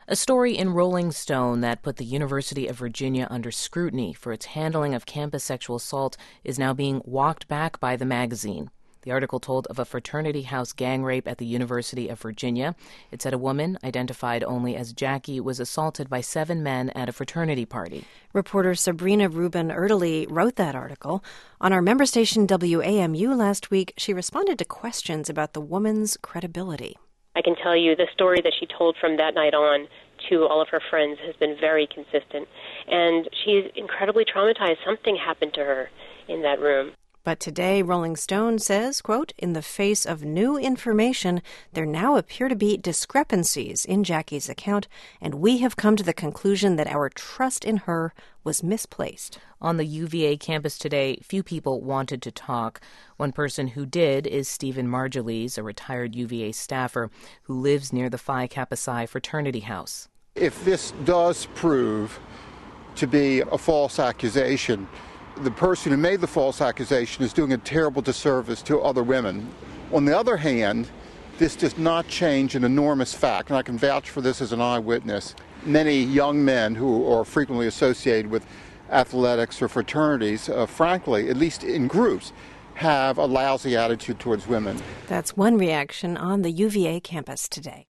A story in Rolling Stone that put the University of Virginia under scrutiny for its handling of campus sexual assault is now being walked back by the magazine. The article told of a fraternity house gang rape at the University of Virginia. It said a woman, identified only as Jackie, was assaulted by 7 men at a fraternity party. Reporter Sabrina Rubin Erdely wrote that article. On our member station WAMU last week, she responded to questions about the woman's credibility. I can tell you the story that she told from that night on to all of her friends has been very consistent. And she's incredibly traumatized. Something happened to her in that room. But today, Rolling Stone says, quote, in the face of new information, there now appear to be discrepancies in Jackie's account, and we have come to the conclusion that our trust in her was misplaced. On the UVA campus today, few people wanted to talk. One person who did is Stephen Margulies, a retired UVA staffer who lives near the Phi Kappa Psi fraternity house. If this does prove to be a false accusation, the person who made the false accusation is doing a terrible disservice to other women. On the other hand, this does not change an enormous fact, and I can vouch for this as an eyewitness. Many young men who are frequently associated with athletics or fraternities, frankly, at least in groups, have a lousy attitude towards women. That's one reaction on the UVA campus today.